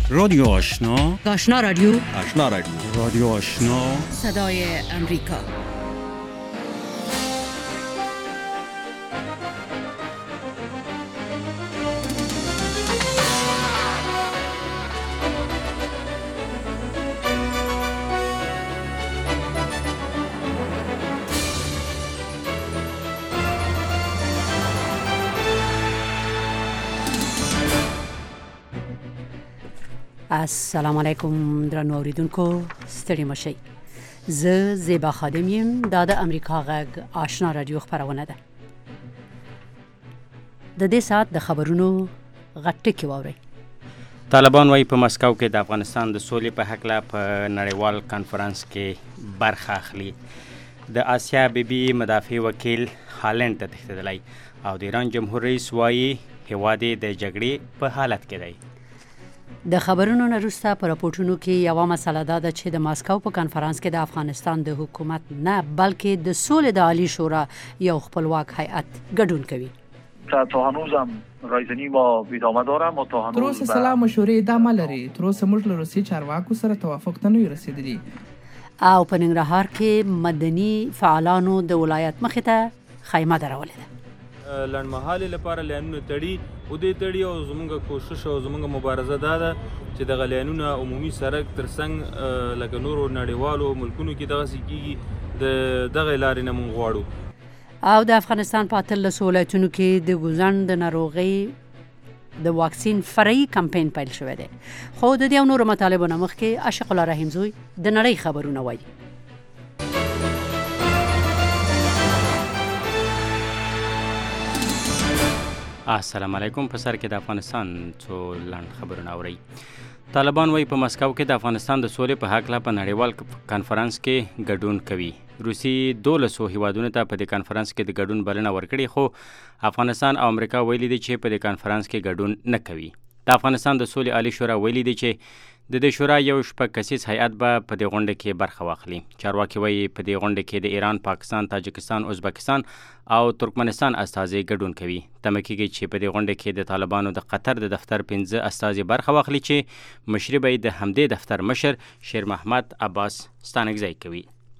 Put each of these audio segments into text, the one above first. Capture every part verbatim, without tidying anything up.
رادیو آشنا، آشنا رادیو آشنا رادیو رادیو آشنا، صدای امریکا. السلام علیکم درنو اوریدونکو، ستړي مشئ. زه زیبا خادم یم. دا د امریکا غږ آشنا رادیو خپرونه ده. د دې ساعت د خبرونو غټ ټکي واورئ. طالبان وايي په مسکو کې د افغانستان د سولې په هکله په نړیوال کانفرنس کې برخه اخلي. د آسیا بیبي مدافع وکیل هالند ته تښتېدلی او د ایران جمهور رئیس وايي هیواد یې د جګړې په حالت کې دی. د خبرونو نه وروسته په راپورټونو کې یوه مسله دا ده چې د ماسکو په کانفرنس کې د افغانستان د حکومت نه بلکې د سولې د عالی شورا یو خپلواک هیئت ګډون کوي. تا هنوزم رایزنی ما ادامه داره ما تا هنوز تر اوسه سلا مشورې ادامه لري. تر اوسه موږ له روسي چارواکو سره توافق ته نه رسیدلی. او په ننګرهار کې مدني فعالانو د ولایت مخې ته خیمه درولې ده. لنډمهالې لپاره لینونه تړي او دې تړي او زمونږ کوشش او زمونږ مبارزه دا ده چې دغه لینونه عمومي سړک تر څنګ لکه نورو نړیوالو ملکونو کې دغسې کېږي د دغې لارې نه مونږ غواړو. او د افغانستان په اتلسو ولایتونو کې د ګوزن د ناروغۍ د واکسین فرعي کمپین پیل شوی دی. خو د دې او نورو مطالبو نه مخکې عاشق الله رحیم زوی د نړۍ خبرونه وایي. السلام علیکم. په سر کې د افغانستان څو لنډ خبرونه اورئ. طالبان وايي په مسکو کې د افغانستان د سولې په هکله په نړیوال کانفرنس کې ګډون کوي. روسي دولسو هیوادونو ته په دې کانفرنس کې د ګډون بلنه ورکړې، خو افغانستان او امریکا ویلي دي چې په دې کانفرنس کې ګډون نه کوي. د افغانستان د سولې عالی شورا ویلي دي چې د دې شورا یو شپږ کسیز هیئت به په دې غونډه کې برخه واخلي. چارواکي وایي په دې غونډه کې د ایران، پاکستان، تاجکستان، ازبکستان او ترکمنستان استازي ګډون کوي. تمه کېږي چې په دې غونډه کې د طالبانو د قطر د دفتر پنځه استازي برخه واخلي چې مشري به د همدې دفتر مشر شیر محمد عباس ستانکزی کوي.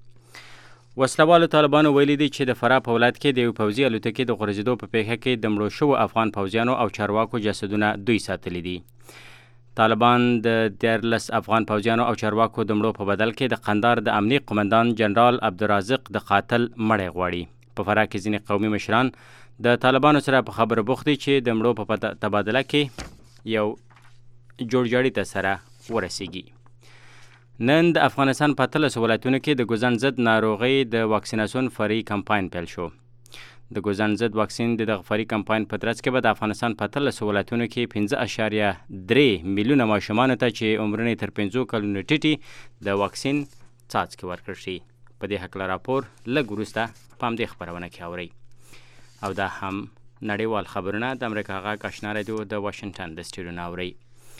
وسلوالو طالبانو ویلي دي چې د فراه په ولایت کې د یو پوځي الوتکې د غورځېدو په پیښه کې د مړو شوو افغان پوځیانو او چارواکو جسدونه دوی ساتلي دي. طالبان د دیارلس افغان پوځیانو او چارواکو د مړو په بدل کې د قندار د امنیه قومندان جنرال عبدالرازق د قاتل مړی غواړي. په فراه کې ځینې قومي مشران د طالبانو سره په خبرو بوخت دي چې د مړو په تبادله کې یو جوړجاړي ته سره ورسیږي. نن د افغانستان په اتلسو ولایتونو کې د ګوزن ضد ناروغۍ د واکسیناسیون فرعي کمپاین پیل شو. د ګوزن ضد واکسین د دغه فرعي کمپاین په ترڅ کې به د افغانستان په اتلسو ولایتونو کې پنځه اشاریه درې میلیونه ماشومانو ته چې عمرونه تر پنځو کلونو ټیټي د واکسین څاڅکي ورکړل شي. په دې هکله راپور لږ وروسته په همدې خپرونه کې اورئ. او دا هم نړیوال خبرونه د امریکا غږ آشنا رادیو د واشنګټن د سټډیو نه اورئ.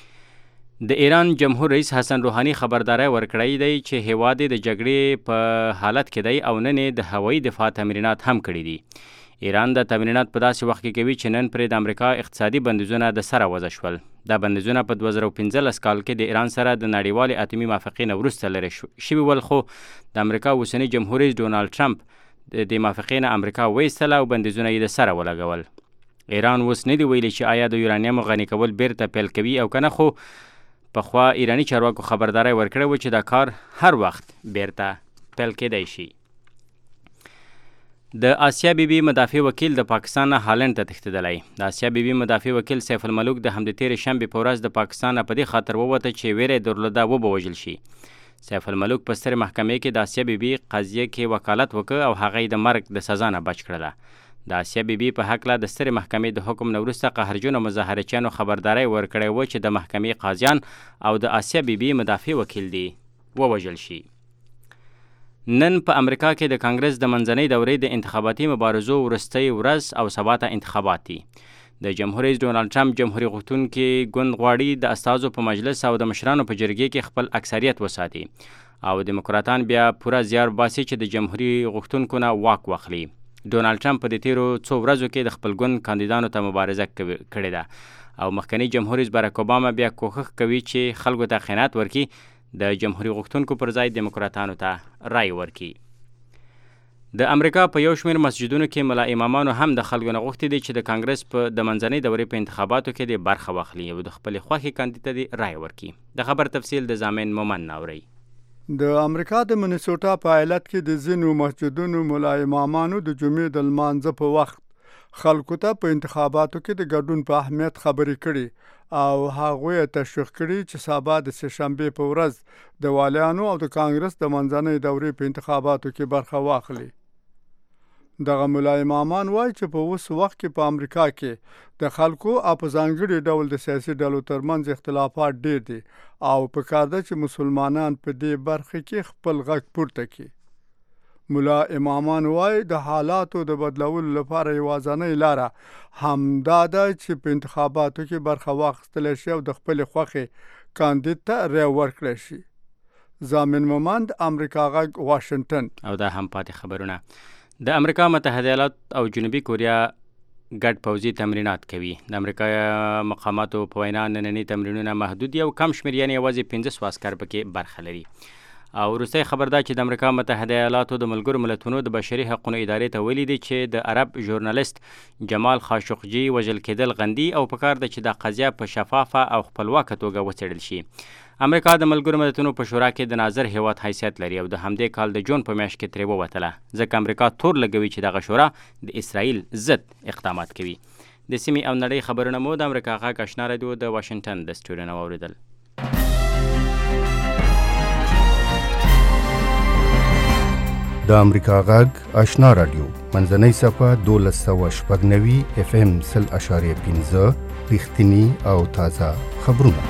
د ایران جمهور رئیس حسن روحانی خبرداری ورکړی دی چې هیواد د جګړې په حالت کې دی او نن د هوایي دفاع تمرینات هم کړي دي. ایران د تمرینات په داسې وخت کې کوي چې نن پرې د امریکا اقتصادي بندیزونه د سره وضع شول. دا بندیزونه په دوه زره پنځلس کال کې د ایران سره د نړیوالې اتمي موافقې نه وروسته لرې شوي ول، خو د امریکا اوسني جمهور رئیس ډونالډ ټرمپ د دې موافقې نه امریکا وایستله او بندیزونه یې د سره ولګول. ایران اوس نه دی ویلي چې آیا د یورانیم غني کول بیرته پیل کوي او که نه، خو پخوا ایرانی چارواکو خبرداری ورکړی و چې دا کار هر وخت بیرته پیل کېدی شي. د آسیا بیبي مدافع وکیل د پاکستان نه هالند ته تښتېدلی. د آسیا بیبي مدافع وکیل سیف الملوک د همدې تېرې شنبې په ورځ د پاکستان نه په دې خاطر ووته چې ویره یې درلوده وبه وژل شي. سیف الملوک په سترې محکمې کې د آسیا بیبي قضیه کې وکالت وکړ او هغه یې د مرګ د سزا نه بچ کړله. د آسیا بیبي په هکله د سترې محکمې د حکم نه وروسته قهرجنو مظاهرچیانو خبرداری ورکړی و چې د محکمې قاضیان او د آسیا بیبي مدافع وکیل دی ووژل شي. نن په امریکا کې د کانګرس د منځنۍ دورې د انتخاباتي مبارزو وروستۍ ورځ او سبا ته انتخابات دي. د جمهور رئیس ډونالډ ټرمپ جمهوریت غوښتونکي ګوند غواړي د استازو په مجلس او د مشرانو په جرګې کې خپل اکثریت وساتي او دیموکراتان بیا پوره زیار باسي چې د جمهوریت غوښتونکو نه واک واخلي. ډونالډ ټرمپ په دې تیرو څو ورځو کې د خپل ګوند کاندیدانو ته مبارزه کړې ده او مخکنی جمهور رئیس باراک اوباما بیا کوښښ کوي چې خلکو ته خیانت ورکړي د جمهوریت غوښتونکو پر ځای دیموکراتانو ته رای ورکړي. د امریکا په یو شمېر مسجدونو کې ملا امامانو هم د خلکو نه غوښتي دي چې د کانګرس په د منځنۍ دورې په انتخاباتو کې د برخه واخلي او د خپلې خوښې کاندید ته د رای ورکړي. د خبر تفصیل د زامن مومن ناوري. د امریکا د منیسوټا په ایالت کې د ځینو مسجدونو ملا امامانو د جمعې د لمانځه په وخت خلکو ته په انتخاباتو کې د ګډون په اهمیت خبرې کړي او هغوی یې تشویق کړي چې سبا د سه شنبې په ورځ د والیانو او د کانګرس د منځنۍ دورې په انتخاباتو کې برخه واخلي. دغه ملا امامان وایي چې په اوس وخت کې په امریکا کې د خلکو او په ځانګړي ډول د سیاسي ډلو ترمنځ اختلافات ډېر دي او پکار ده چې مسلمانان په دې برخه کې خپل غږ پورته کړي. ملا امامان وایي د حالاتو د بدلولو لپاره یوازینۍ لاره همدا ده چې په انتخاباتو کې برخه واخیستل شي او د خپلې خوښې کاندید ته رای ورکړل شي. زامن مومند امریکا غږ واشنگټن. او دا هم پاتې خبرونه. د امریکا متحده ایالات او جنوبي کوریا ګډ پوځي تمرینات کوي. د امریکا مقاماتو په وینا ننني تمرینونه محدود او کم شمېر یعنې یوازې پنځه سوه عسکر پکې برخه لري. او وروستی خبر دا چې د امریکا متحده ایالاتو د ملګرو ملتونو د بشري حقوقو ادارې ته ویلي دي چې د عرب ژورنالیست جمال خاشقجي وژل کېدل غندي او پکار ده چې دا قضیه په شفافه او خپلواکه توګه وڅېړل شي. امریکا د ملګرو ملتونو په شورا کې د ناظر هیواد حیثیت لري او د همدې کال د جون په میاشت کې ترې ووتله ځکه امریکا تور لګوي چې دغه شورا د اسرائیل ضد اقدامات کوي. د سیمې او نړۍ خبرونه مو د امریکا غږ آشنا رادیو د واشنګټن د سټوډیو نه واورېدل. د امریکا غږ آشنا رادیو منځنۍ صفحه دولس سوه شپږ نوي اف ام سل اشاریه پنځه رښتیني او تازه خبرونه.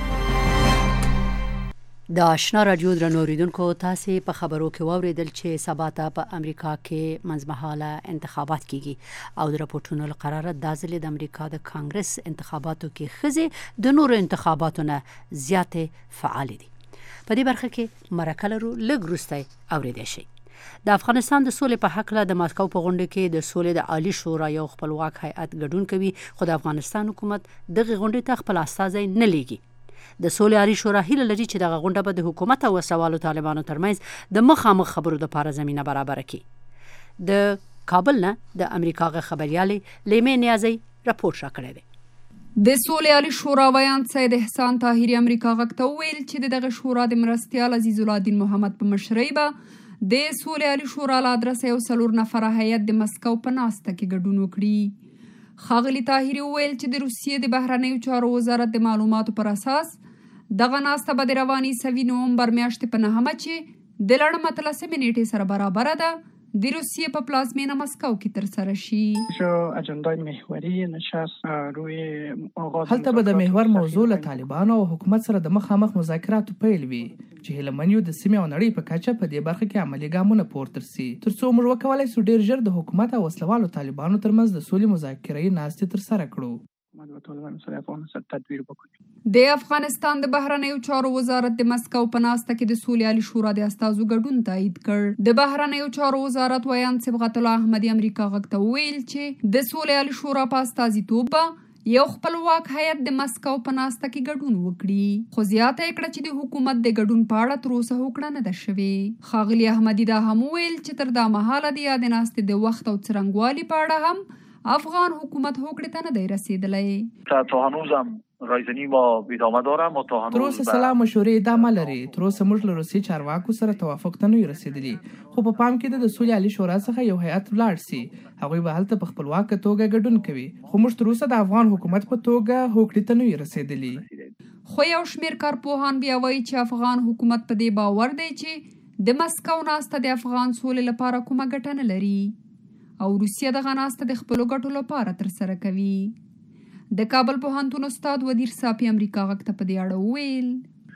د آشنا رادیو درنو اوریدونکو تاسې په خبرو کې واورېدل چې سبا ته په امریکا کې منځمهاله انتخابات کیږي او د راپورټونو له قراره دا ځل د امریکا د کانګرس انتخاباتو کې ښځې د نورو انتخاباتو نه زیاتې فعال دي. په دې برخه کې مرکه لرو، لږ وروسته اورېدای شئ. د افغانستان د سولې په هکله د ماسکو په غونډه کې د سولې د عالی شورا یو خپلواک هیئت ګډون کوي، خو د افغانستان حکومت دغه غونډې ته خپل استازی نه لیږي. د سولې عالی شورا هیله لري چې دغه غونډه به د حکومت او وسوالو طالبانو ترمنځ د مخامخ خبرو لپاره زمینه برابره کړي. د کابل نه د امریکا غ خبريالې لیمې نیازی راپور راکړی دی. د سولې عالی شورا ویان سید احسان طاهری امریکا غ ته ویل چې دغه شورا د مرستیال عزیز الدین محمد په مشرۍ به د سولې عالی شورا له ادرسه یو څلور نفره هیئت د مسکو په ناسته کې ګډون وکړي. ښاغلي طاهري وویل چې د روسیې د بهرنیو چارو وزارت د معلوماتو پر اساس دغه ناسته به د رواني سوي نومبر میاشتې په نهمه چې د لړم اتلسمې نیټې سره برابره ده د روسیې په پلازمینه مسکو کې ترسره شي. اجندای محوری نشست روی آغاز هلته به د محور موضوع له طالبانو او حکومت سره د مخامخ مذاکراتو پیل وي چې هیله من یو د سیمې او نړۍ په کچه په دې برخه کې عملي ګامونه پورته سي ترڅو موږ وکولای سو ډیر ژر د حکومت او وسلوالو طالبانو ترمنځ د سولې مذاکرې ناستې ترسره کړو. د افغانستان د بهرنیو چارو وزارت د مسکو په ناسته کې د سولې عالی شورا د استازو ګډون تایید کړ. د بهرنیو چارو وزارت ویان صبغت الله احمدی امریکا غږ ته ویل چې د سولې عالی شورا په استازیتوب یو خپلواک هیئت د مسکو په ناسته کې ګډون وکړي، خو زیاته یې کړه چې د حکومت د ګډون په اړه تر اوسه هوکړه نه ده شوې. ښاغلي احمدي دا هم ویل چې تر دا مهاله د یادې ناستې د وخت او څرنګوالي په اړه هم افغان حکومت هوکړې ته نه دی رسیدلی. تا هنوزم رایزنی ما ادامه دارم و تا هنوز تر اوسه سلام مشورې ادامه لري. تر اوسه موږ له روسي چارواکو سره توافق ته نه یو رسیدلی، خو په پام کې د سولې عالی شورا څخه یو هیئت ولاړ سي. هغوی به هلته په خپلواکه توګه ګډون کوي، خو موږ تر اوسه د افغان حکومت په توګه هوکړې ته نه یو رسیدلی. خو یو شمېر کارپوهان بیا وایي چې افغان حکومت په دې باور دی چې د مسکو ناسته د افغان سولې لپاره کومه ګټه نه لري او روسیه دغه ناسته د خپلو ګټو لپاره ترسره کوي. د کابل پوهنتون استاد ودیر صافي امریکا غږ ته په دې اړه وویل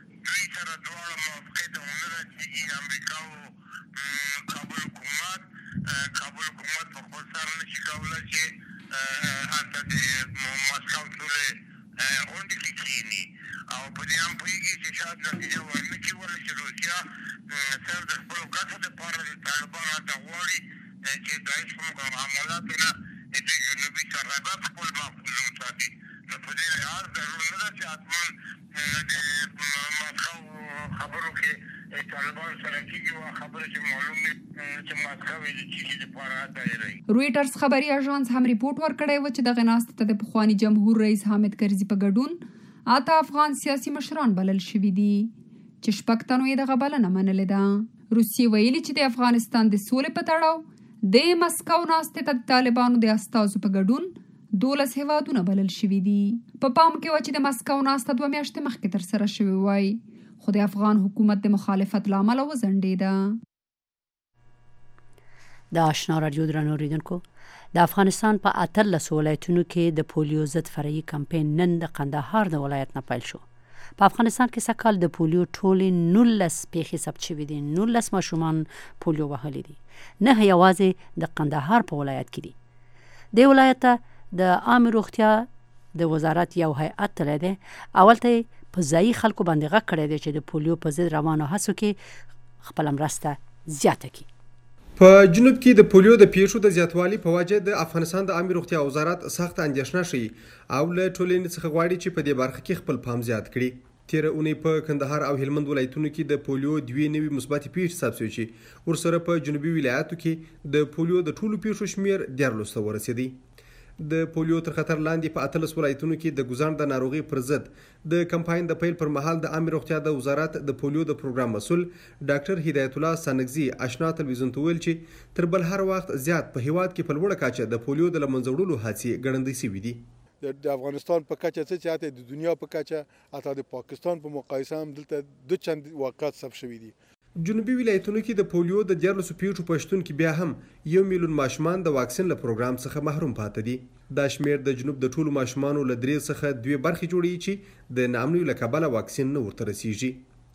او په دې هم پوهېږي چې شاید نتیجه ورنه کړي ولې چې روسیه صرف د خپلو ګټو دپاره د طالبانو هلته غواړي چې د هېڅ معاملاتو نه د جنوبي سرحدات خپل محفوظ وساتي. نو په دې لحاظ د حتما د مسکو خبرو کې طالبان سره کېږي او خبره چې معلوم نه چې مسکو د چیزې لپاره دایره. رویټرز خبري اژانس هم ریپورت ورکړی و چې دغه ناستې ته د پخواني جمهور رئیس حامد کرزي په ګډون اته افغان سیاسي مشران بلل شوي دي چې شپږ تنو یې دغه بلنه منلې ده. روسیې ویلي چې د افغانستان د سولې په تړاو د مسکو ناستې ته د طالبانو د استازو په ګډون دولس هیوادونه بلل شوي دي. په پام کې و چې د مسکو ناسته دوه میاشتې مخکې ترسره شوې وای، خو د افغان حکومت د مخالفت له امله وځنډېده. د آشنا رادیو درنو اوریدونکو، د افغانستان په اتلسو ولایتونو کې د پولیو ضد فرعي کمپاین نن د قندهار د ولایت نه پیل شو. په افغانستان کې سږکال د پولیو ټولې نولس پیښې ثبت شوي دي. نولس ماشومان پولیو وهلي دي. نه یوازې د قندهار په ولایت کې دي. د ولایت د عامه روغتیا د وزارت یو هیئت تللی دی. اول ته په ځایي خلکو باندې غږ کړی دی چې د پولیو په ضد روانو هڅو کې خپله مرسته زیاته کړي. په جنوب کې د پولیو د پیښو د زیاتوالي په وجه د افغانستان د عامه روغتیا وزارت سخت اندېښنه ښیي او له ټولنې څخه غواړي چې په دې برخه کې خپل پام زیات کړي. تیره اونۍ په کندهار او هلمند ولایتونو کې د پولیو دوې نوې مثبتې پیښې ثبت شوې چې ورسره په جنوبي ولایاتو کې د پولیو د ټولو پیښو شمېر دیارلسو ته ورسېدی. د پولیو تر خطر لاندې په اتلس ولایتونو کې د ګوزڼ د ناروغۍ پر ضد د کمپاین د پیل پر مهال د عامه روغتیا د وزارت د پولیو د پروګرام مسؤل ډاکټر هدایت الله سانګزي آشنا تلویزیون ته ویل چې تر بل هر وخت زیات په هیواد کې په لوړه کچه د پولیو د له منځه وړلو هڅې ګړندۍ شوي دي. د افغانستان په کچه څه چې د دنیا په کچه حتی د پاکستان په مقایسه هم دلته دو چند واقعات ثبت شوي دي. جنوبي ولایتونو کې د پولیو د دیارلسو پیښو په شتون کې بیا هم یو میلیون ماشومان د واکسین له پروګرام څخه محروم پاتې دي. دا شمیر د جنوب د ټولو ماشومانو له درې څخه دوې برخې جوړوي چې د ناامنیو له کبله واکسین نه ورته رسیږي.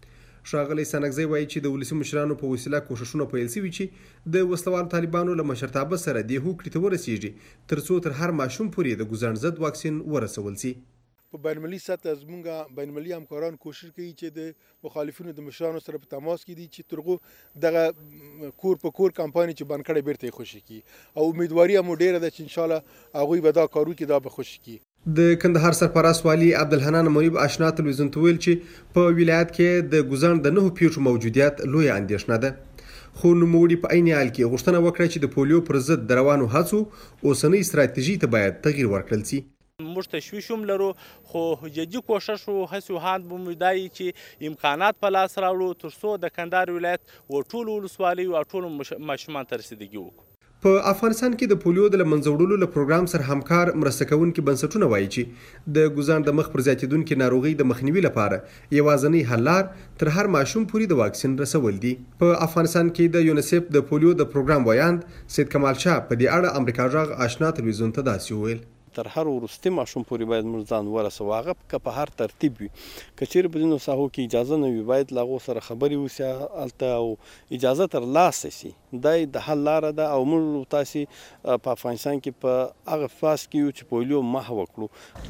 ښاغلی سانګزی وایي چې د ولسي مشرانو په وسیله کوښښونه پیل شوي چې د وسلوالو طالبانو له مشرتابه سره دې هوکړې ته ورسیږي تر څو تر هر ماشوم پورې د ګوزڼ ضد واکسین ورسول شي. په بین المللي سطح زموږ بین المللي همکاران کوشش کوي چې د مخالفینو د مشرانو سره په تماس کې دي چې ترغو دغه کور په کور کمپاین چې بند کړی بیرته یې خوشي کړي او امیدواري هم ډېره ده چې انشاءالله هغوی به دا کار وکړي، دا به خوشي کړي. د کندهار سرپرست والي عبدالحنان منیب آشنا تلویزیون ته ویل چې په ولایت کې د ګوزڼ د نهو پیښو موجودیت لویه اندېښنه ده، خو نوموړي په عین حال کې غوښتنه وکړه چې د پولیو پر ضد د روانو هڅو اوسنۍ ستراتیژۍ ته باید تغییر ورکړل شي. موږ تشویش هم لرو خو جدي کوښښ و هڅې و هاند به مو دا وي چې امکانات په لاس راوړو تر څو د کندهار ولایت و ټولو ولسوالیو او ټولو ماشومانو ته رسیدګي وکړو. په افغانستان کې د پولیو د له منځه وړلو له پروګرام سره همکار مرسته کوونکي بنسټونه وایي چې د ګوزڼ د مخ پر زیاتېدونکې ناروغۍ د مخنیوي لپاره یوازینۍ حل لار تر هر ماشوم پورې د واکسین رسول دي. په افغانستان کې د یونیسف د پولیو د پروګرام وایاند سید کمال شاه په دې اړه امریکا غږ آشنا تلویزیون ته داسې وویل: تر هر وروستي ماشوم پورې باید موږ ځان ورسوو، هغه که په هر ترتیب وي، که چیرې په ځینو ساحو کې اجازه نه وي باید له هغو سره خبرې وشي هلته او اجازه ترلاسه شي. دا د حل لاره ده او موږ تاسې په افغانستان کې په هغه فاز کې یو چې پولیو محو کړو.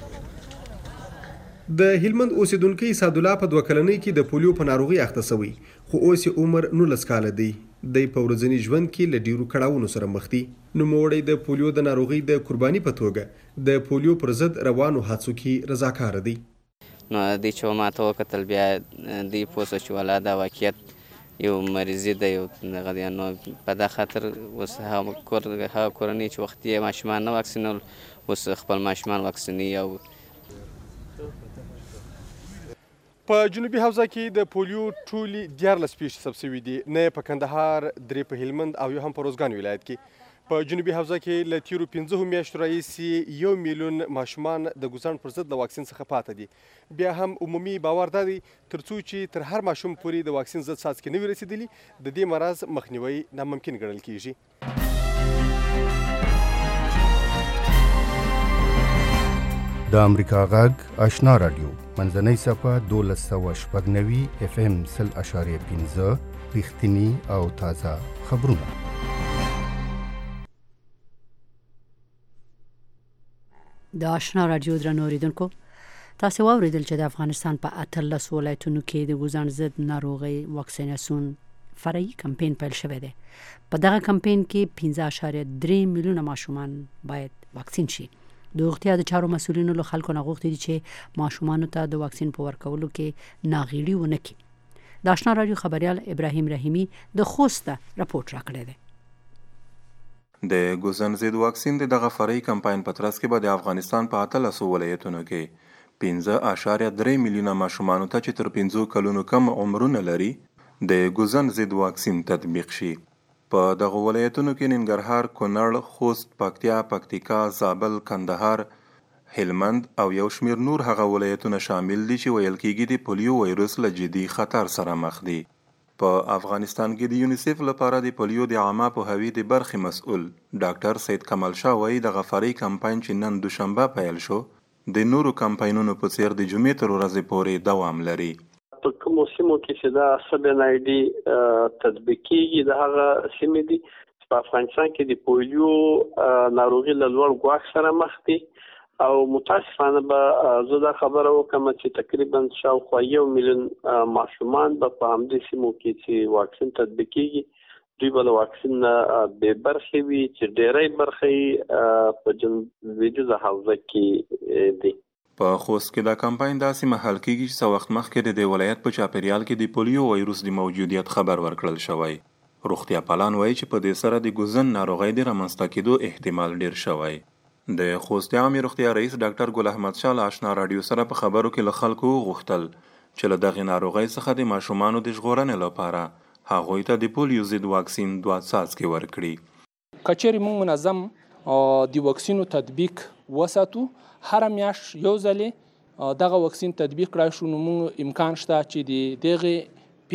د هلمند اوسیدونکی سعدالله په دوه کلنۍ کې د پولیو په ناروغۍ اخته شوی خو اوس یې عمر نولس کاله دی. دی په ورځني ژوند کې له ډیرو کړاوونو سره مخ دی. نوموړی د پولیو د ناروغۍ د قرباني په توګه د پولیو پر ضد روانو هڅو کې رضاکاره دی. نو دی چې ما ته وکتل بیا دی پوه شو چې والا دا واقعیت یو مریضي ده، یو دغه دی، نو په دا خاطر اوس هغه کورنۍ چې وختي یې ماشومان نه واکسینول اوس خپل ماشومان واکسینوي. او په جنوبي حوزه کې د پولیو ټولې دیارلس پیښې ثبت شوي دي، نه په کندهار، درې په هلمند او یو هم په روزګان ولایت کې. په جنوبي حوزه کې له تیرو پنځهو میاشتو راهیسې یو میلیون ماشومان د ګوزڼ پر ضد له واکسین څخه پاتې دي. بیا هم عمومي باور دا دی تر څو چې تر هر ماشوم پورې د واکسین ضد څاڅکي نه وي رسېدلي د دې مرض مخنیوی ناممکن ګڼل کېږي. د امریکا غږ آشنا رادیو منځنۍ صفحه دولس سوه شپږ نوي اف ام سل اشاریه پنځه رښتیني او تازه خبرونه. د آشنا رادیو درنو اوریدونکو، تاسو واوریدل چې د افغانستان په اتلس ولایتونو کې د ګوزڼ ضد ناروغۍ واکسیناسیون فرعي کمپاین پیل شوی دی. په دغه کمپاین کې پنځه اشاریه درې میلیونه ماشومان باید واکسین شي. د روغتیا د چارو مسؤلینو له خلکو نه غوښتي دي چې ماشومانو ته د واکسین په ورکولو کې ناغېړي ونه کړي. د آشنا رادیو خبریال ابراهیم رحیمی د خوست راپورټ راکړی دی. د ګوزن ضد واکسین د دغه فرعي کمپاین په ترڅ کې به د افغانستان په اتلسو ولایتونو کې پنځه اعشاریه درې میلیونه ماشومانو ته چې تر پنځو کلونو کم عمرونه لري د ګوزن ضد واکسین تطبیق شي. په دغه ولایتونو کې ننګرهار، کونړ، خوست، پکتیا، پکتیکا، زابل، کندهار، هلمند او یو شمیر نور هغه ولایتونه شامل دي چې ویل کېږي د پولیو وایروس له جدي خطر سره مخ دي. په افغانستان کې د یونیسف لپاره د پولیو د عامه پوهاوي د برخې مسؤل ډاکټر سید کمال شاه وایي دغه فرعي کمپاین چې نن دوشنبه پیل شو د نورو کمپاینونو په څیر د جمعې تر ورځې پورې دوام لري. په کومو سیمو کې چې دا سبن آی ډي تطبیق کیږي د هغه سیمې دي په افغانستان کې د پولیو ناروغي له لوړ ګواښ سره مخ دي او متاسفانه به زه دا خبره وکم چې تقریبا شاوخوا یو میلیون ماشومان به په همدې سیمو کې چې واکسین تطبیق کیږي دوی به له واکسین بې برخې وي چې ډېری برخې په جنوبي حوزه کې دي. په خوست کې دا کمپاین داسې مهال کېږي چې څه وخت مخکې د دې ولایت په چاپیریال کې د پولیو وایروس د موجودیت خبر ورکړل شوی. روغتیا پالان وایي چې په دې سره د ګوزن ناروغۍ د رامنځته کېدو احتمال ډېر شوی. د خوست عامه روغتیا رئیس ډاکټر ګل احمد شاه له آشنا رادیو سره په خبرو کې له خلکو وغوښتل چې له دغې ناروغۍ څخه د ماشومانو د ژغورنې لپاره هغوی ته د پولیو ضد واکسین دوه څاڅکي ورکړي. که چیرې موږ منظم د واکسینو تطبیق وساتو، هر میاشت یو ځلې دغه واکسین تطبیق کړای شو، نو موږ امکان شته چې د دغې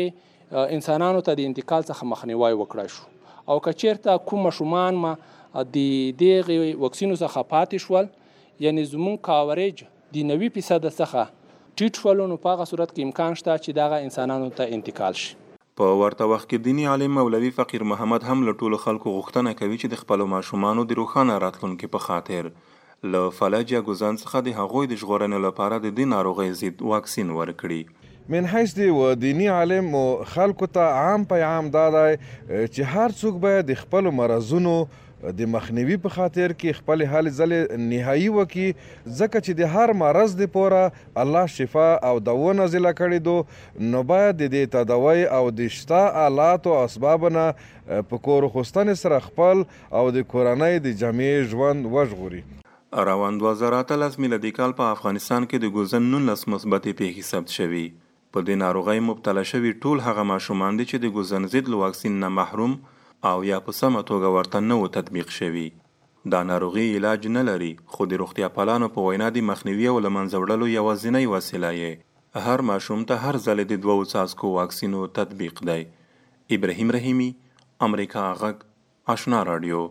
پیښې انسانانو ته د انتقال څخه مخنیوی وکړای شو. او که چیرته کوم ماشومان ما د دغې واکسینو څخه پاتې شول، یعنی زموږ کاوریج د نوي فیصد څخه ټیټ شول، نو په هغه صورت کې امکان شته چې دغه انسانانو ته انتقال شي. په ورته وخت کې دیني عالم مولوي فقیر محمد هم له ټولو خلکو غوښتنه کوي چې د خپلو ماشومانو د روښانه راتلونکي په خاطر له فلج یا ګوزن څخه د هغوی د ژغورنې لپاره د دې ناروغۍ ضد واکسین ورکړي. من حیث دی و دینی عالم و خلکو ته عام پیغام دا دی چې هر څوک باید د خپلو مرضونو د مخنیوي په خاطر کې خپل حال ځلې نهایی وکي، ځکه چې د هر مرض د پوره الله شفا او دوا نازله کړي دو، نو باید د دې تداوی او د شته آلات او اسبابونه په کور خوستنې سره خپل او د کورنۍ د جمعي ژوند وژغوري. روان دوه زره اتلس میلادي کال په افغانستان کې د ګوزن نولس مثبتې پیښې ثبت شوي. په دې ناروغۍ مبتلا شوي ټول هغه ماشومان دي چې د ګوزن ضد له واکسین نه محروم او یا په سمه توګه ورته نه و تطبیق شوي. دا ناروغي علاج نه لري، خو د روغتیا پالانو په وینا د مخنیوي او له منځه وړلو یوازینۍ وسیله یې هر ماشوم ته هر ځلې د دوو څاڅکو واکسینو تطبیق دی. ابراهیم رحیمی، امریکا غږ، آشنا رادیو.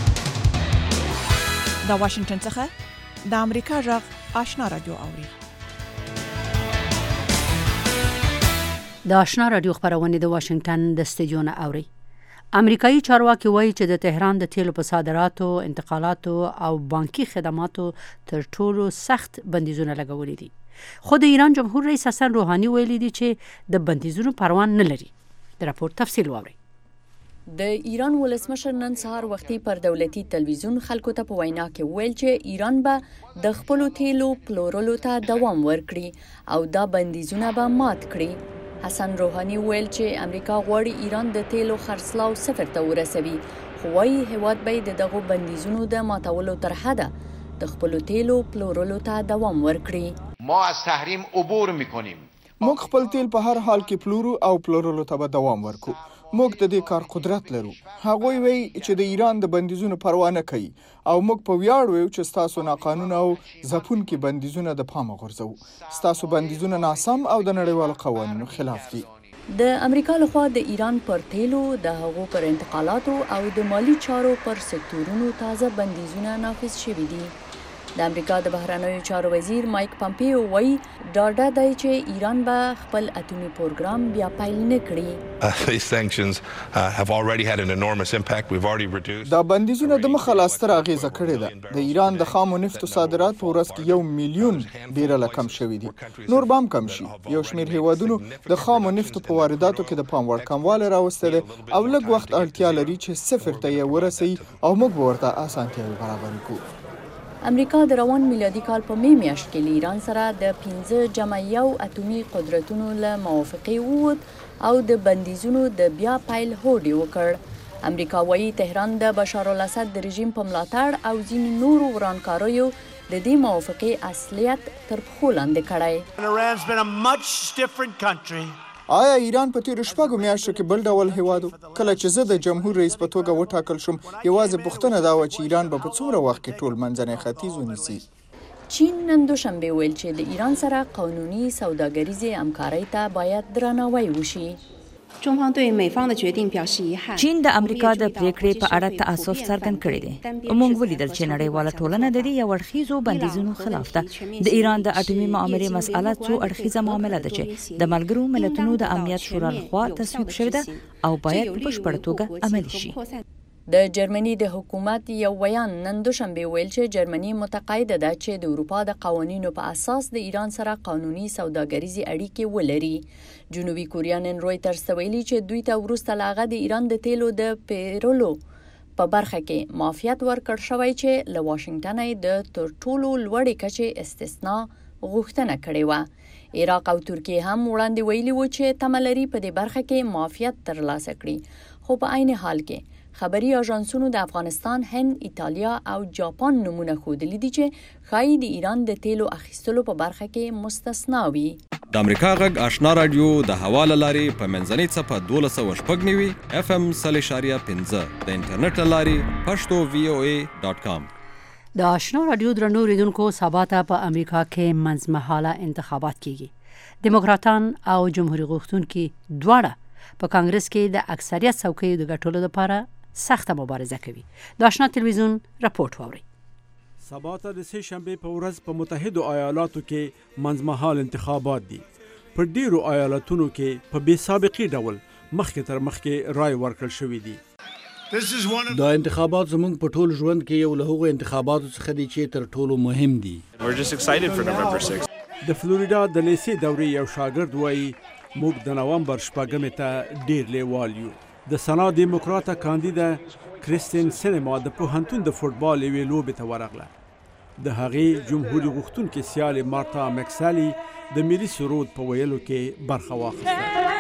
د واشنگټن څخه د امریکا غږ آشنا رادیو اوري. د آشنا رادیو خبرونه د واشنگټن د استودیو نه اوري. امریکایي چارواکي وایي چې د تهران د تیلو په صادراتو، انتقالاتو او بانکي خدماتو تر ټولو سخت بندیزونه لګولي دي. خو د ایران جمهور رئیس حسن روحاني ویلي دي چې د بندیزونو پروا نه لري. د راپور تفصیل واورئ. د ایران ولسمشر نن سهار وختي پر دولتي تلویزیون خلکو ته په وینا کې ویل چې ایران به د خپلو تیلو پلورلو ته دوام ورکړي او دا بندیزونه به مات کړي. حسن روحاني ویل چې امریکا غواړي ایران د تیلو خرڅلاو صفر ته ورسوي، خو وايي هیواد به د دغو بندیزونو د ماتولو تر حده د خپلو تیلو پلورلو ته دوام ورکړي. ما از تحریم عبور میکنیم. موږ خپل تیل په هر حال کې پلورو او پلورلو ته به دوام ورکو. موږ د دې کار قدرت لرو. هغوی وایي چې د ایران د بندیزونو پروا نه کوي او موږ په ویاړ وایو چې ستاسو ناقانونه او ځپونکي بندیزونه د پامه غورځوو. ستاسو بندیزونه ناسم او د نړیوالو قوانینو خلاف دي. د امریکا لخوا د ایران پر تیلو، د هغو پر انتقالاتو او د مالی چارو پر سکتورونو تازه بندیزونه نافذ شوي دي. د امریکا د بهرنیو چارو وزیر مایک پامپیو وایي ډاډه دی چې ایران به خپل اټومي پروګرام بیا پیل نه کړي. دا بندیزونه د مخه لا ستره اغیزه کړې ده. د ایران د خامو نفتو صادرات په ورځ کې یو میلیون بیرله کم شوي دي. نور به هم کم شي. یو شمېر هیوادونو د خامو نفتو په وارداتو کې د پام وړ کموالی راوستی دی او لږ وخت اړتیا لري چې صفر ته یې ورسوي او موږ به ورته اسانتیاوې برابرې کړو. امریکا د روان میلادي کال په می میاشت کې له ایران سره د پنځه جمع یو اټومي قدرتونو له موافقې ووت او د بندیزونو د بیا پیل هوډ وکړ. امریکا وایي تهران د بشار الاسد د رژیم په ملاتړ او ځینو نورو ورانکاریو د دې موافقې اصلیت تر پښو لاندې کړی. آیا ایران په تیرو شپږو میاشتو کې بل ډول هیواد و؟ کله چې زه د جمهور رئیس په توګه وټاکل شوم یوازې پوښتنه دا وه چې ایران به په څومره وخت کې ټول منځنی ختیځ ونیسي. چین نن دوشنبه ویل چې د ایران سره قانوني سوداګریزې همکارۍ ته باید درناوی وشي. چین د امریکا د پریکړې په اړه تاسف څرګند کړی دی. موږ ولیدل چې نړیواله ټولنه د دې یو اړخیزو بندیزونو خلاف ده. د ایران د اټومي معاملې مسأله څو اړخیزه معامله ده چې د ملګرو ملتونو د امنیت شورا لخوا تصویب شوې ده او باید په بشپړه توګه عملي شي. د جرمني د حکومت یو ویان نن دوشنبه ویل چې جرمني متقاعده ده چې د اروپا د قوانینو په اساس د ایران سره قانوني سوداګریزي اړیکې ولري. جنوبي کوریا نن رویټرز ته ویلي چې دوی ته وروسته له هغه د ایران د تیلو د پیرلو په برخه کې معافیت ورکړ شوی چې له واشنګټن د تر ټولو لوړې کچې استثنا غوښتنه کړې وه. عراق او ترکیه هم وړاندې ویلي وو چې تمه لري په دې برخه کې معافیت ترلاسه کړي، خو په عین حال کې خبري اژانسونو د افغانستان، هند، ایتالیا او جاپان نمونه ښودلي دي چې ښایي د ایران د تیلو اخیستلو په برخه کې مستثنا وي. د امریکا غږ آشنا رادیو د هوا له لارې په منځنۍ څپه دولس سوه شپږ نوي اف ام سل اشاریه پنځه د انټرنیټ له لارې پښتو وی او ای ډاټ کام. د آشنا رادیو درنو ریدونکو سبا ته په امریکا کې منځمهاله انتخابات کیږي. دیموکراتان او جمهوریت غوښتونکي دواړه په کانګرس کې د اکثریت څوکیو د ګټلو لپاره سخته مبارزه کوي. د آشنا تلویزیون راپورټ واوري. سبا ته د سه شنبه په ورځ په متحده ایالاتو کې منځمهال انتخابات دي. په ډیرو ایالتونو کې په بې سابقې ډول مخکې تر مخکې رای ورکړل شوې دي. دا انتخابات زموږ په ټول ژوند کې یو له هغو انتخاباتو څخه دي چې تر ټولو مهم دي. د فلوریدا د لیسې دورې یو شاګرد وایي موږ د نومبر شپږمې ته ډیر لیوال یو. د سنا دیموکراته کاندیده کریستین سینما د پوهنتون د فوټبال یوې لوبې ته ورغله. د هغې جمهوري غوښتونکې سیالې مارتا مکسالي د ملي سرود په ویلو کې برخه واخیسته.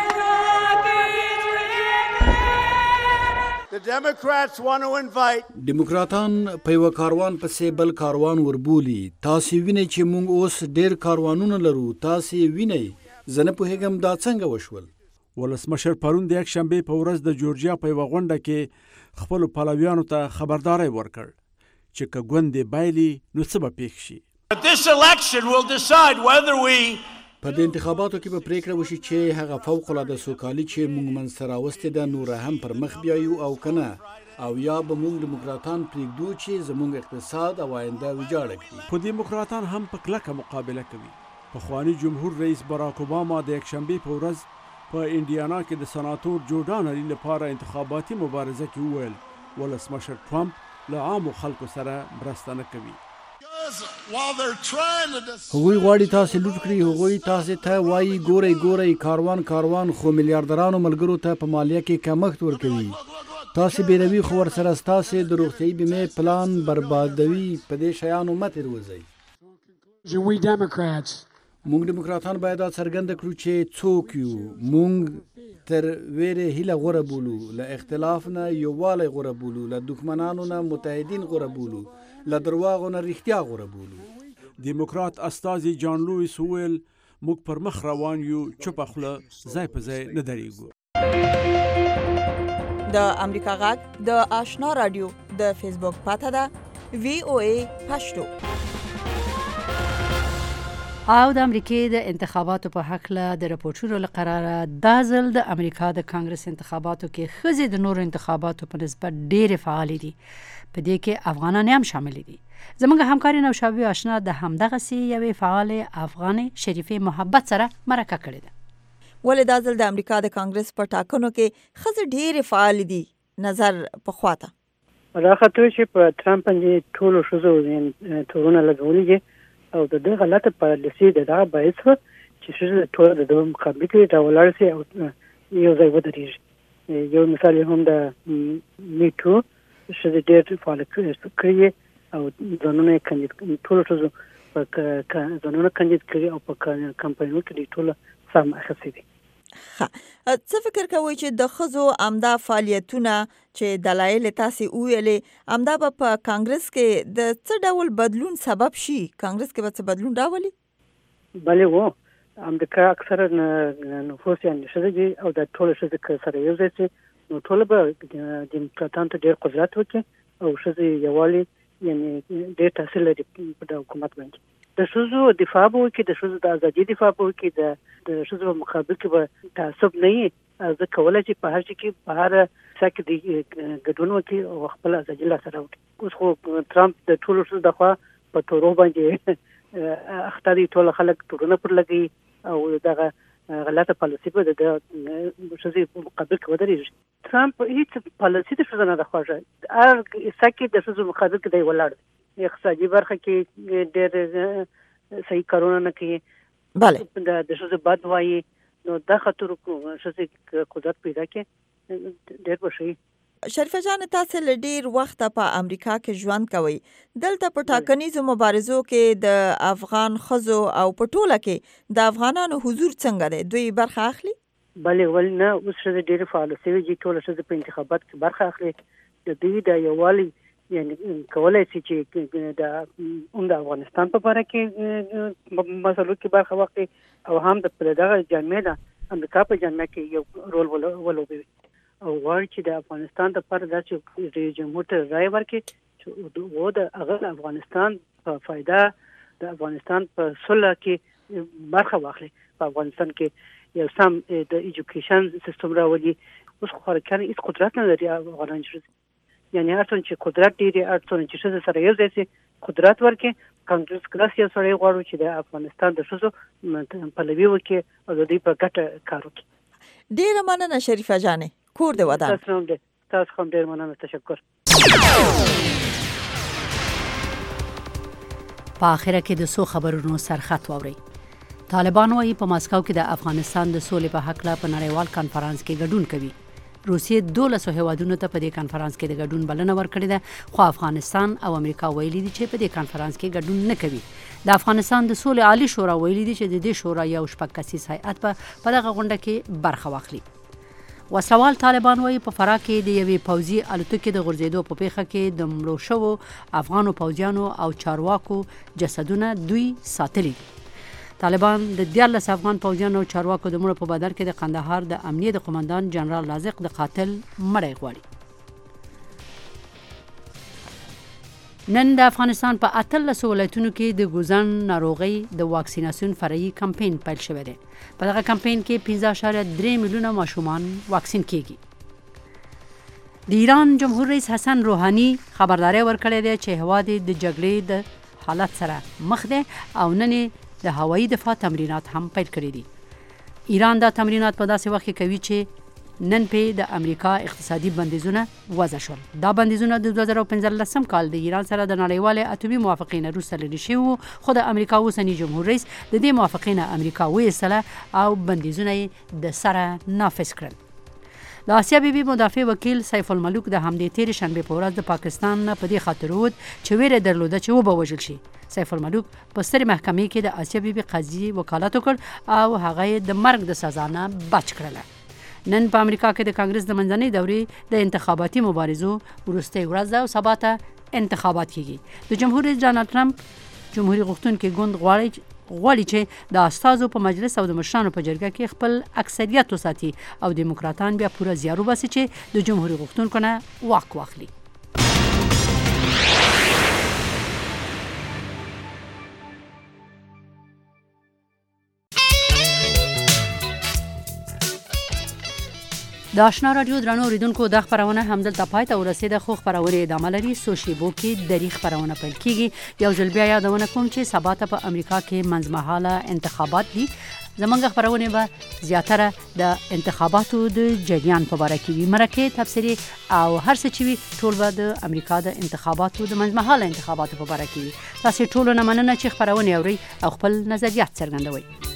ډیموکراتان په یو کاروان پسې بل کاروان وربولي. تاسو وینئ چې موږ اوس ډیر کاروانونه لرو. تاسو وینئ زه نه پوهېږم دا څنګه وشول. ولسمشر پرون د یکشنبې په ورځ د جورجیا په یوه غونډه کې خپلو پلویانو ته خبرداری ورکړ چې که ګوندې بایلي نو څه به پېښ شي. په دې انتخاباتو کې به پریکړه وشي چې هغه فوق العاده سوکالي چې موږ منځته راوستې ده نوره هم پر مخ بیایو او که نه، او یا به موږ ډیموکراتان پرېږدو چې زموږ اقتصاد او آینده ویجاړه کړي. خو دیموکراتان هم په کلکه مقابله کوي. پخواني جمهور رئیس باراک اوباما د یکشنبې په ورځ په انډیانا کې د سناتور جو ډانلي لپاره انتخاباتي مبارزه کې وویل ولسمشر ټرمپ له عامو خلکو سره مرسته نه کوي. هغوی غواړي تاسې لوټ کړي. هغوی تاسې ته وایي ګورئ ګورئ کاروان کاروان، خو میلیاردرانو ملګرو ته په مالیه کې کمښت ورکوي. تاسې بیروي خو ورسره ستاسې د روغتیایي بیمې پلان بربادوي. په دې شیانو مه تېروځئ. موږ ډیموکراتان باید دا څرګنده کړو چې څوک یو. موږ تر ویرې هیله غوره بولو، له اختلاف نه یووالی غوره بولو، له دښمنانو نه متحدین غوره بولو، له درواغو نه رښتیا غوره بولو. دیموکرات استازي جان لویس وویل موږ پر مخ روان یو، چوپه خوله ځای په ځای نه درېږو. د امریکا غږ د آشنا رادیو د فیسبوک پاته ده وی او ای پښتو. او د امریکای د انتخاباتو په حق له د راپورټونو لقراره دا ځل د امریکا د کانګرس انتخاباتو کې ښځې د نورو انتخاباتو په نسبت ډېرې فعالې دي. په دې کې افغانان هم شامل دي. زموږ همکاري نوشابه آشنا د همدغسې یوې فعالې افغانې شریفې محبت سره مرکه کړې ده. ولې دا ځل د امریکا د کانګرس په ټاکنو کې ښځې ډېرې فعالې دي؟ نظر پخوا ته دا خاطر چې په ټرمپ باندې ټولو ښځو تورونه لګولي دي او د دې غلطه پالیسي د دا باعث و چې ښځې ټول د دوه مقابله کې راولاړ شي او یو ځای ودرېږي. یو مثال هم د میټو ښځې ډېر فعال کړي او ځانونه کاندید ټول ټول په ځانونه کاندید کړي او په کمپاینونو کې ټول سم اخیستي دي. ها څه فکر کوئ چې د ښځو امدا فعالیتونه چې دلایل تاسې وویلې امدا به په کانګرس کې د څه ډول بدلون سبب شي؟ کانګرس کې به څه بدلون راولي؟ بلې و امریکا اکثره نفوس یعنې ښځې دي او د ټولو ښځې سره یو ځای شي نو ټول به ډیموکراتانو ته ډېر قدرت وکړي او ښځې یووالی یعنې ډېر تاثیر لري په د حکومت باندې. د ښځو دفاع به وکړي، د ښځو د ازادۍ دفاع به وکړي، د ښځو په مقابل کې به تعصب نه وي. زه کولی چې په هر شي کې په هر څه کې ګډون وکړي او خپل ازادي لاسته راوړي. اوس خو ټرمپ د ټولو ښځو دخوا په تورو باندې اخته دي، ټول خلک تورونه پر لګوي او دغه غلطه پالیسي به د ښځې په مقابل کې ودرېږي. ټرمپ هېڅ پالیسي د ښځو نه ده خوښه، هر څه کې د ښځو مقابل کې دی ولاړ دی. اقتصادي برخه کې ډېر صحیح کارونه نه کوي، بله د ښځو بد وایي، نو دا خطر ښځې قدرت پیدا کړي ډېر به ښه وي. شریفه جان، تاسو له ډیر وخته په امریکا کې ژوند کوئ. دلته په ټاکنیزو مبارزو کې د افغان ښځو او په ټوله کې د افغانانو حضور څنګه دی؟ دوی برخه اخلي؟ بلې ولې نه، اوس ښځې ډېرې فعاله شوې دي، ټوله ښځې په انتخاباتو کې برخه اخلي. د دوی د یووالي یعنې کولی شي چې د هم د افغانستان په باره کې مسلو کې برخه واخلي او هم د دغه جامعه د امریکا په جامعه کې یو رول ولوبوي او غواړي چې د افغانستان لپاره داسې رئیس جمهور ته رایه ورکړي چې و د هغه افغانستان په فایده د افغانستان په صلح کې برخه واخلي، په افغانستان کې یو سم د ایجوکیشن سیستم راولي. اوس خو خلکان هېڅ قدرت نه لري افغانان ښځې، یعنې هر څومره چې قدرت ډېر هر څومره چې ښځې سره یو ځای شي قدرت ورکړي. کانګرس کلاس یو سړی غواړو چې د افغانستان د ښځو پلوي وکړي او د دوی په ګټه کار وکړي. ډېره مننه شریفه جانې، کور دې ودان. تاسو هم تاسو هم ډېر مننه، تشکر. په آخره کې د څو خبرونو سرخط واورئ. طالبان وايي په ماسکو کې د افغانستان د سولې په حق لا په نړیوال کانفرنس کې ګډون کوي. روسیې دولسو هیوادونو ته په دې کانفرنس کې د ګډون بلنه ورکړې ده، خو افغانستان او امریکا ویلي دي چې په دې کانفرنس کې ګډون نه کوي. د افغانستان د سولې عالی شورا ویلي دي چې د دې شورا یو شپږ کسیز هیئت به په دغه غونډه کې برخه واخلي. وسوال طالبان وايي په فراه کې د یوې پوځي الوتکې د غورځېدو په پیښه کې د مړو شوو افغانو پوځیانو او چارواکو جسدونه دوی ساتلي. طالبان د دیارلس افغان پوځیانو او چارواکو د مړو په بدل کې د قندهار د امنیه د قومندان جنرال لازق د قاتل مړی غواړي. نن د افغانستان په اتلسو ولایتونو کې د ګوزن ناروغۍ د واکسیناسیون فرعي کمپاین پیل شوی دی. په دغه کمپاین کې پنځه اعشاریه درې میلیونه ماشومان واکسین کیږي. د ایران جمهور رئیس حسن روحاني خبرداری ورکړې ده چې هیواد د جګړې د حالت سره مخ دی او نن د هوایي دفاع تمرینات هم پیل کړي دي. ایران دا تمرینات په داسې وخت کې کوي چې نن په د امریکا اقتصادي بندیزونه وضع شول. دا بندیزونه د دوه زره پنځلسم کال د ایران سره د نړیوالې اتومي موافقې نه وروسته لرې شوي وو، خو د امریکا اوسني جمهور رئیس د دې موافقې نه امریکا وایستله او بندیزونه یې د سره نافذ کړل. د آسیا بیبي مدافع وکیل سیف الملوک د همدې تېرې شنبې په ورځ د پاکستان نه په دې خاطر ووت چې ویره درلوده چې وبه وژل شي. سیف الملوک په سترې محکمې کې د آسیا بیبي قاضي وکالت وکړ او هغه یې د مرګ د سزا نه بچ کړله. نن په امریکا کې د کانګرس د منځنۍ دورې د انتخاباتي مبارزو وروستۍ ورځ ده او سبا ته انتخابات کیږي. د جمهور رئیس ډانلډ ټرمپ جمهوریت غوښتونکي ګوند غواړي غواړي چې د استازو په مجلس او د مشرانو په جرګه کې خپل اکثریت وساتي او دیموکراتان بیا پوره زیار وباسي چې د جمهوریت غوښتونکو نه واک واخلي. د آشنا رادیو درنو اوریدونکو د خبرونه همدلته پای ته ورسېده، خو خبرونه ادامه لري. څو شیبو کې درې خبرونه پیل کیږي. یو ځل بیا یادونه کوم چې سبا ته په امریکا کې منځمهاله انتخابات دي. زمونږ خبرونه به زیاتره د انتخاباتو د جریان په اړه کې وي، مرکه تفسیری او هر څه چې وي ټول به د امریکا د انتخاباتو د منځمهاله انتخاباتو په اړه کې وي. تاسو ټول نه مننه چې خبرونه اوري او خپل نظریات څرګندوي.